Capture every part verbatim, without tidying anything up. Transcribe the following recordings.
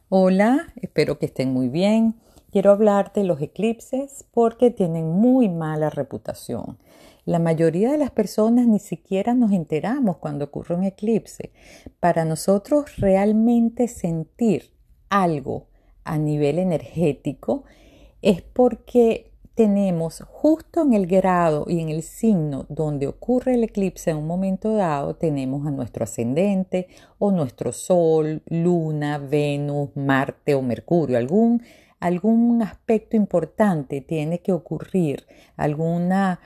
Hola, espero que estén muy bien. Quiero hablar de los eclipses porque tienen muy mala reputación. La mayoría de las personas ni siquiera nos enteramos cuando ocurre un eclipse. Para nosotros realmente sentir algo a nivel energético es porque tenemos justo en el grado y en el signo donde ocurre el eclipse en un momento dado, tenemos a nuestro ascendente o nuestro Sol, Luna, Venus, Marte o Mercurio. Algún, algún aspecto importante tiene que ocurrir, alguna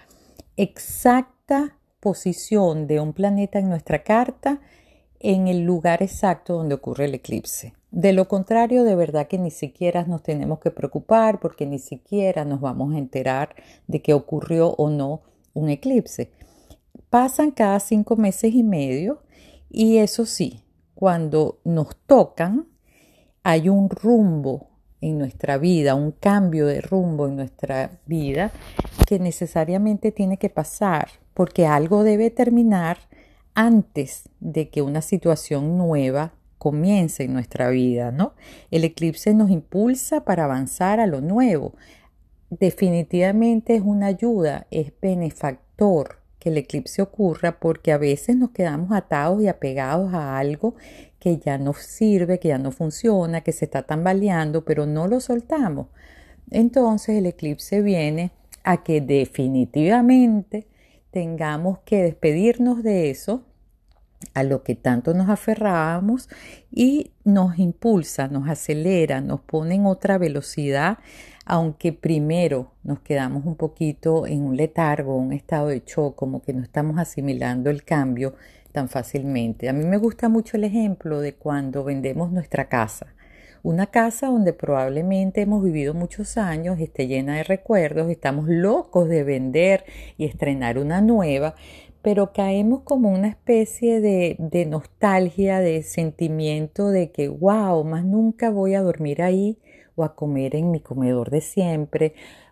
exacta posición de un planeta en nuestra carta en el lugar exacto donde ocurre el eclipse. De lo contrario, de verdad que ni siquiera nos tenemos que preocupar porque ni siquiera nos vamos a enterar de que ocurrió o no un eclipse. Pasan cada cinco meses y medio y eso sí, cuando nos tocan, hay un rumbo en nuestra vida, un cambio de rumbo en nuestra vida que necesariamente tiene que pasar porque algo debe terminar antes de que una situación nueva comience en nuestra vida, ¿no? El eclipse nos impulsa para avanzar a lo nuevo. Definitivamente es una ayuda, es benefactor que el eclipse ocurra porque a veces nos quedamos atados y apegados a algo que ya no sirve, que ya no funciona, que se está tambaleando, pero no lo soltamos. Entonces el eclipse viene a que definitivamente tengamos que despedirnos de eso a lo que tanto nos aferrábamos y nos impulsa, nos acelera, nos pone en otra velocidad, aunque primero nos quedamos un poquito en un letargo, un estado de shock, como que no estamos asimilando el cambio tan fácilmente. A mí me gusta mucho el ejemplo de cuando vendemos nuestra casa. Una casa donde probablemente hemos vivido muchos años, esté llena de recuerdos, estamos locos de vender y estrenar una nueva, pero caemos como una especie de, de nostalgia, de sentimiento de que, wow, más nunca voy a dormir ahí o a comer en mi comedor de siempre,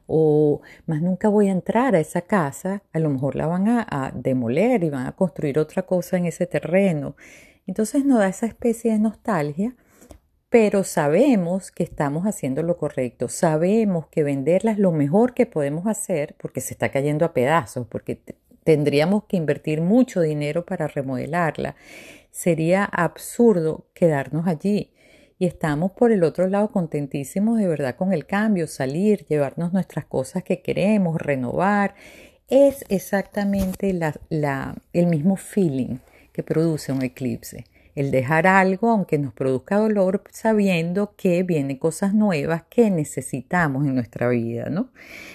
o más nunca voy a entrar a esa casa. A lo mejor la van a, a demoler y van a construir otra cosa en ese terreno. Entonces nos da esa especie de nostalgia, pero sabemos que estamos haciendo lo correcto, sabemos que venderla es lo mejor que podemos hacer porque se está cayendo a pedazos, porque tendríamos que invertir mucho dinero para remodelarla. Sería absurdo quedarnos allí. Y estamos por el otro lado contentísimos de verdad con el cambio, salir, llevarnos nuestras cosas que queremos, renovar. Es exactamente la, la, el mismo feeling que produce un eclipse. El dejar algo, aunque nos produzca dolor, sabiendo que vienen cosas nuevas que necesitamos en nuestra vida, ¿no?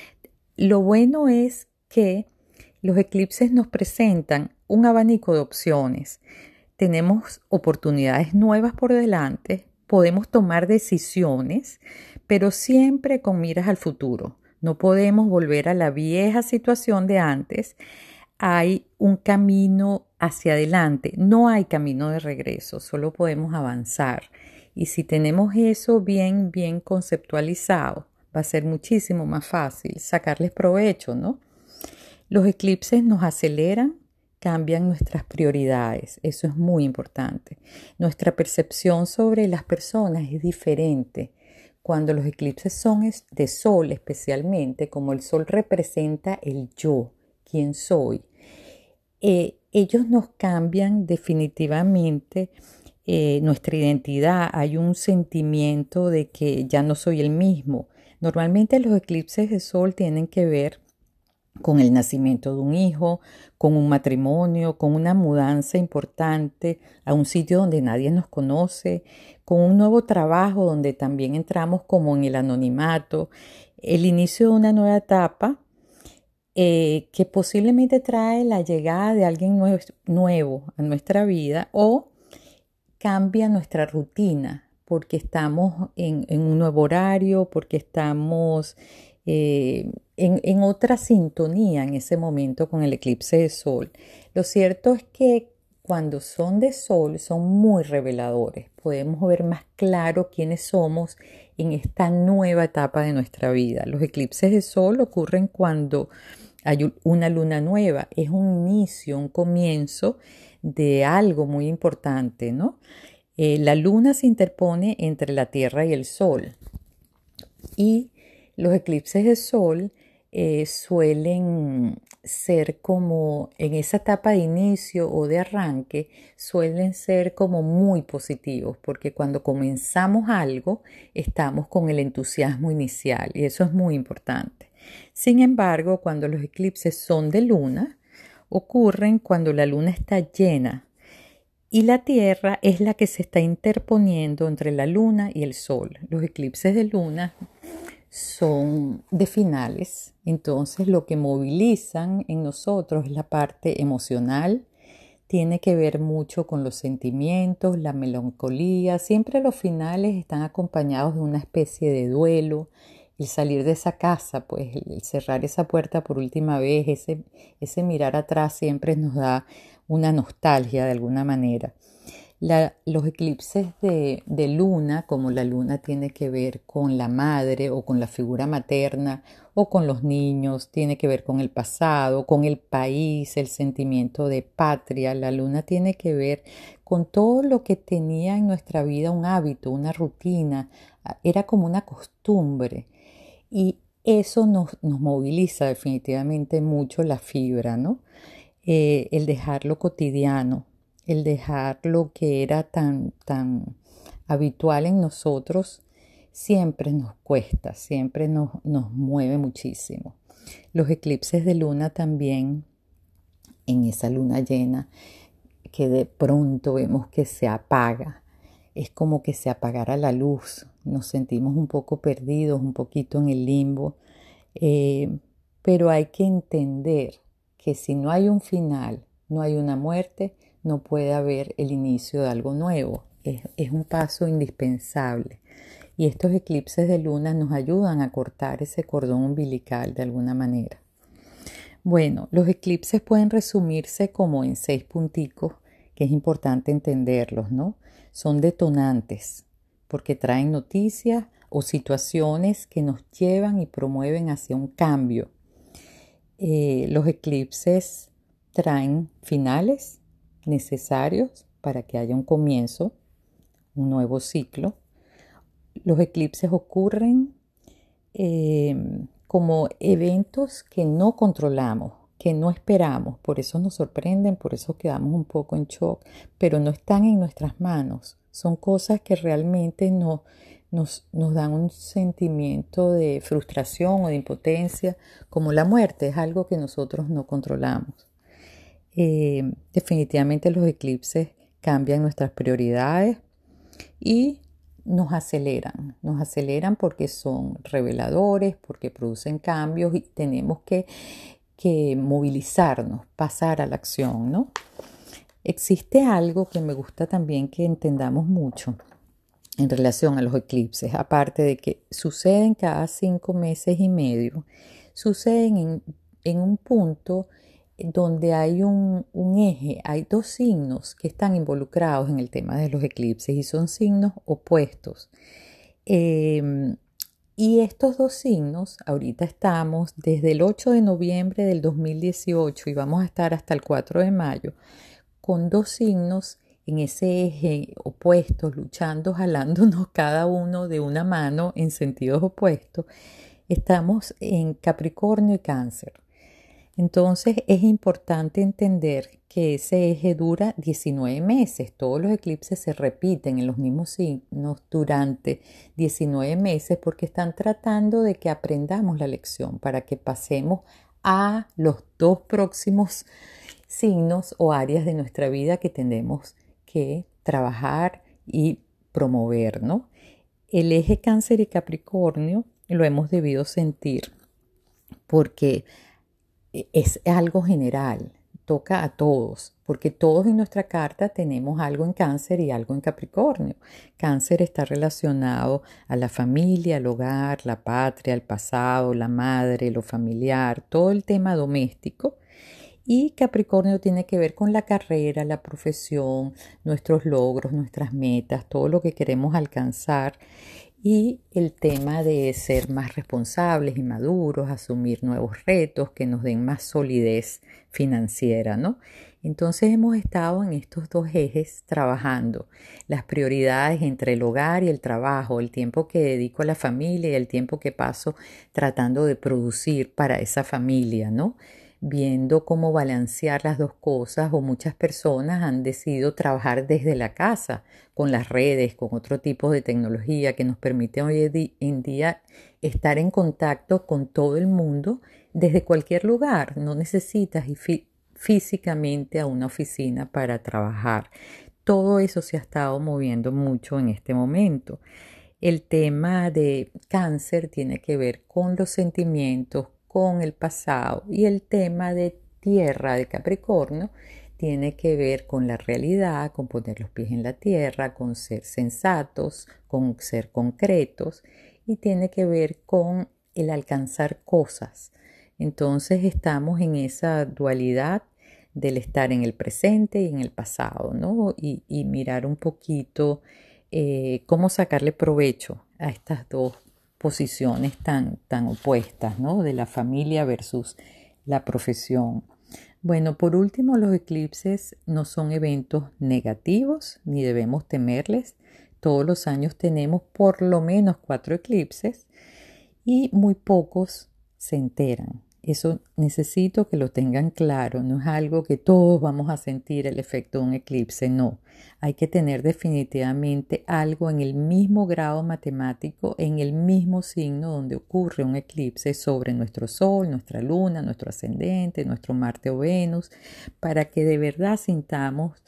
Lo bueno es que los eclipses nos presentan un abanico de opciones. Tenemos oportunidades nuevas por delante, podemos tomar decisiones, pero siempre con miras al futuro. No podemos volver a la vieja situación de antes. Hay un camino hacia adelante, no hay camino de regreso, solo podemos avanzar. Y si tenemos eso bien, bien conceptualizado, va a ser muchísimo más fácil sacarles provecho, ¿no? Los eclipses nos aceleran, cambian nuestras prioridades, eso es muy importante. Nuestra percepción sobre las personas es diferente. Cuando los eclipses son de sol especialmente, como el sol representa el yo, quién soy, eh, ellos nos cambian definitivamente eh, nuestra identidad. Hay un sentimiento de que ya no soy el mismo. Normalmente los eclipses de sol tienen que ver con el nacimiento de un hijo, con un matrimonio, con una mudanza importante a un sitio donde nadie nos conoce, con un nuevo trabajo donde también entramos como en el anonimato, el inicio de una nueva etapa eh, que posiblemente trae la llegada de alguien nuevo, nuevo a nuestra vida o cambia nuestra rutina porque estamos en, en un nuevo horario, porque estamos eh, en, en otra sintonía en ese momento con el eclipse de sol. Lo cierto es que cuando son de sol son muy reveladores. Podemos ver más claro quiénes somos en esta nueva etapa de nuestra vida. Los eclipses de sol ocurren cuando hay una luna nueva. Es un inicio, un comienzo de algo muy importante, ¿no? Eh, la luna se interpone entre la Tierra y el Sol y los eclipses de Sol eh, suelen ser como en esa etapa de inicio o de arranque, suelen ser como muy positivos, porque cuando comenzamos algo estamos con el entusiasmo inicial y eso es muy importante. Sin embargo, cuando los eclipses son de luna, ocurren cuando la luna está llena y la Tierra es la que se está interponiendo entre la luna y el Sol. Los eclipses de luna son de finales, entonces lo que movilizan en nosotros es la parte emocional, tiene que ver mucho con los sentimientos, la melancolía, siempre los finales están acompañados de una especie de duelo, el salir de esa casa, pues el cerrar esa puerta por última vez, ese, ese mirar atrás siempre nos da una nostalgia de alguna manera. La, los eclipses de, de luna, como la luna tiene que ver con la madre o con la figura materna o con los niños, tiene que ver con el pasado, con el país, el sentimiento de patria. La luna tiene que ver con todo lo que tenía en nuestra vida un hábito, una rutina, era como una costumbre y eso nos, nos moviliza definitivamente mucho la fibra, ¿no? Eh, el dejar lo cotidiano, el dejar lo que era tan, tan habitual en nosotros, siempre nos cuesta, siempre nos, nos mueve muchísimo. Los eclipses de luna también, en esa luna llena, que de pronto vemos que se apaga, es como que se apagara la luz, nos sentimos un poco perdidos, un poquito en el limbo, eh, pero hay que entender que si no hay un final, no hay una muerte, no puede haber el inicio de algo nuevo. Es, es un paso indispensable. Y estos eclipses de luna nos ayudan a cortar ese cordón umbilical de alguna manera. Bueno, los eclipses pueden resumirse como en seis punticos, que es importante entenderlos, ¿no? Son detonantes, porque traen noticias o situaciones que nos llevan y promueven hacia un cambio. Eh, los eclipses traen finales necesarios para que haya un comienzo, un nuevo ciclo. Los eclipses ocurren eh, como eventos que no controlamos, que no esperamos, por eso nos sorprenden, por eso quedamos un poco en shock, pero no están en nuestras manos. Son cosas que realmente no, nos, nos dan un sentimiento de frustración o de impotencia, como la muerte, es algo que nosotros no controlamos. Eh, definitivamente los eclipses cambian nuestras prioridades y nos aceleran, nos aceleran porque son reveladores, porque producen cambios y tenemos que, que movilizarnos, pasar a la acción, ¿no? Existe algo que me gusta también que entendamos mucho en relación a los eclipses, aparte de que suceden cada cinco meses y medio, suceden en, en un punto donde hay un, un eje, hay dos signos que están involucrados en el tema de los eclipses y son signos opuestos. Eh, y estos dos signos, ahorita estamos desde el ocho de noviembre del dos mil dieciocho y vamos a estar hasta el cuatro de mayo, con dos signos en ese eje opuestos, luchando, jalándonos cada uno de una mano en sentidos opuestos. Estamos en Capricornio y Cáncer. Entonces es importante entender que ese eje dura diecinueve meses. Todos los eclipses se repiten en los mismos signos durante diecinueve meses porque están tratando de que aprendamos la lección para que pasemos a los dos próximos signos o áreas de nuestra vida que tenemos que trabajar y promover, ¿no? El eje Cáncer y Capricornio lo hemos debido sentir porque es algo general, toca a todos, porque todos en nuestra carta tenemos algo en Cáncer y algo en Capricornio. Cáncer está relacionado a la familia, al hogar, la patria, el pasado, la madre, lo familiar, todo el tema doméstico. Y Capricornio tiene que ver con la carrera, la profesión, nuestros logros, nuestras metas, todo lo que queremos alcanzar. y el tema de ser más responsables y maduros, asumir nuevos retos que nos den más solidez financiera, ¿no? Entonces hemos estado en estos dos ejes trabajando, las prioridades entre el hogar y el trabajo, el tiempo que dedico a la familia y el tiempo que paso tratando de producir para esa familia, ¿no? Viendo cómo balancear las dos cosas, o muchas personas han decidido trabajar desde la casa con las redes, con otro tipo de tecnología que nos permite hoy en día estar en contacto con todo el mundo desde cualquier lugar. No necesitas ir fí- físicamente a una oficina para trabajar. Todo eso se ha estado moviendo mucho en este momento. El tema de cáncer tiene que ver con los sentimientos, con el pasado, y el tema de tierra de Capricornio tiene que ver con la realidad, con poner los pies en la tierra, con ser sensatos, con ser concretos, y tiene que ver con el alcanzar cosas. Entonces estamos en esa dualidad del estar en el presente y en el pasado, ¿no? Y, y mirar un poquito eh, cómo sacarle provecho a estas dos posiciones tan, tan opuestas, ¿no? De la familia versus la profesión. Bueno, por último, los eclipses no son eventos negativos ni debemos temerles. Todos los años tenemos por lo menos cuatro eclipses y muy pocos se enteran. Eso necesito que lo tengan claro. No es algo que todos vamos a sentir el efecto de un eclipse, no. Hay que tener definitivamente algo en el mismo grado matemático, en el mismo signo donde ocurre un eclipse sobre nuestro Sol, nuestra Luna, nuestro ascendente, nuestro Marte o Venus, para que de verdad sintamos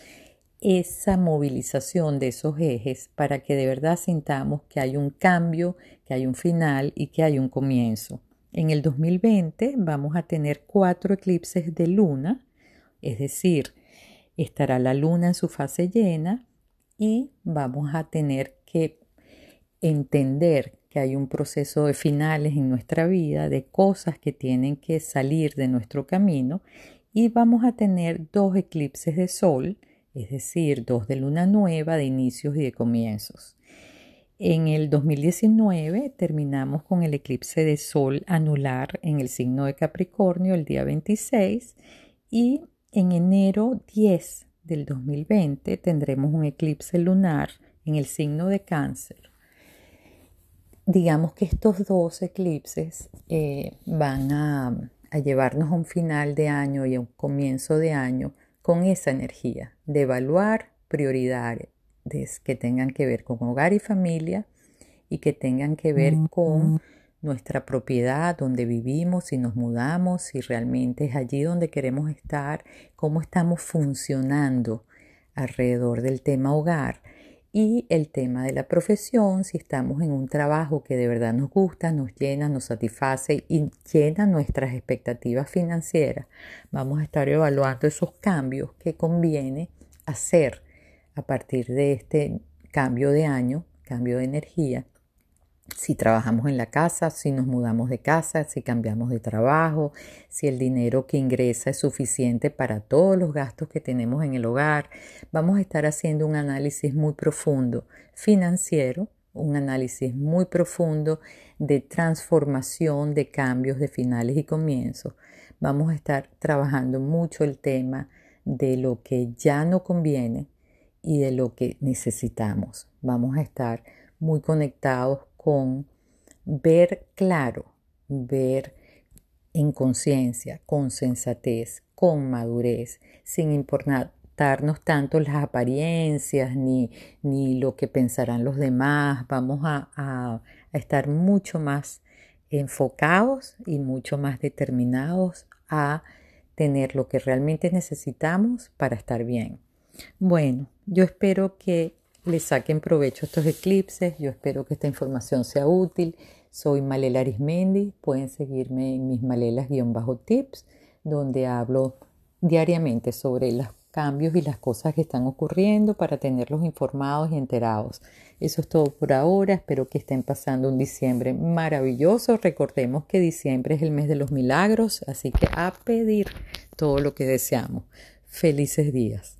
esa movilización de esos ejes, para que de verdad sintamos que hay un cambio, que hay un final y que hay un comienzo. En el dos mil veinte vamos a tener cuatro eclipses de luna, es decir, estará la luna en su fase llena y vamos a tener que entender que hay un proceso de finales en nuestra vida, de cosas que tienen que salir de nuestro camino, y vamos a tener dos eclipses de sol, es decir, dos de luna nueva, de inicios y de comienzos. En el dos mil diecinueve terminamos con el eclipse de sol anular en el signo de Capricornio el día veintiséis, y en enero diez del dos mil veinte tendremos un eclipse lunar en el signo de Cáncer. Digamos que estos dos eclipses eh, van a, a llevarnos a un final de año y a un comienzo de año con esa energía de evaluar prioridades que tengan que ver con hogar y familia y que tengan que ver con nuestra propiedad, donde vivimos, si nos mudamos, si realmente es allí donde queremos estar, cómo estamos funcionando alrededor del tema hogar, y el tema de la profesión, si estamos en un trabajo que de verdad nos gusta, nos llena, nos satisface y llena nuestras expectativas financieras. Vamos a estar evaluando esos cambios que conviene hacer a partir de este cambio de año, cambio de energía. Si trabajamos en la casa, si nos mudamos de casa, si cambiamos de trabajo, si el dinero que ingresa es suficiente para todos los gastos que tenemos en el hogar. Vamos a estar haciendo un análisis muy profundo financiero, un análisis muy profundo de transformación, de cambios, de finales y comienzos. Vamos a estar trabajando mucho el tema de lo que ya no conviene y de lo que necesitamos. Vamos a estar muy conectados con ver claro, ver en conciencia, con sensatez, con madurez, sin importarnos tanto las apariencias ni, ni lo que pensarán los demás. Vamos a, a, a estar mucho más enfocados y mucho más determinados a tener lo que realmente necesitamos para estar bien. Bueno, yo espero que le saquen provecho a estos eclipses. Yo espero que esta información sea útil. Soy Malela Arismendi. Pueden seguirme en mis malelas-tips, donde hablo diariamente sobre los cambios y las cosas que están ocurriendo para tenerlos informados y enterados. Eso es todo por ahora. Espero que estén pasando un diciembre maravilloso. Recordemos que diciembre es el mes de los milagros, así que a pedir todo lo que deseamos. Felices días.